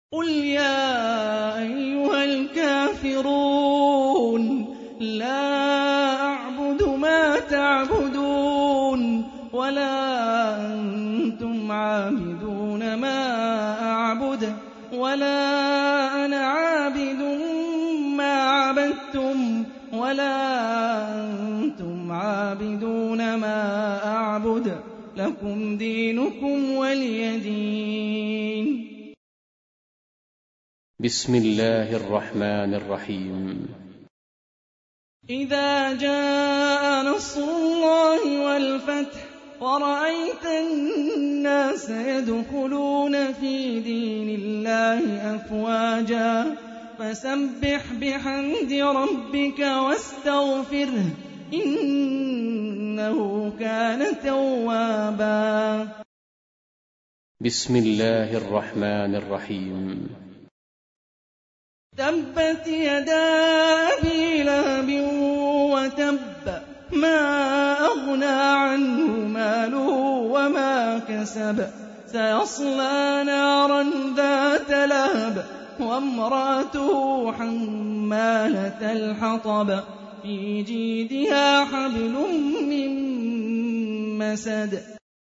قُلْ يَا أَيُّهَا الْكَافِرُونَ لَا أَعْبُدُ مَا تَعْبُدُونَ وَلَا أَنتُمْ عَابِدُونَ مَا أَعْبُدُ وَلَا أَنَا عَابِدٌ مَّا عَبَدتُّمْ وَلَا أَنتُمْ عَابِدُونَ مَا أَعْبُدُ لَكُمْ دِينُكُمْ وَلِيَ دِينِ. بسم الله الرحمن الرحيم. إِذَا جَاءَ نَصْرُ اللَّهِ وَالْفَتْحُ وَرَأَيْتَ النَّاسَ يَدْخُلُونَ فِي دِينِ اللَّهِ أَفْوَاجًا فَسَبِّحْ بِحَمْدِ رَبِّكَ وَاسْتَغْفِرْهُ ۚ إِنَّهُ كَانَ تَوَّابًا. بسم الله الرحمن الرحيم. تَبَّتْ يَدَا أَبِي لَهَبٍ وَتَبَّ مَا أَغْنَىٰ عَنْهُ مَالُهُ وَمَا كَسَبَ سَيَصْلَىٰ نَارًا ذَاتَ لَهَبٍ وَامْرَأَتُهُ حَمَّالَةَ الْحَطَبِ فِي جِيدِهَا حَبْلٌ مِّن مَّسَدٍ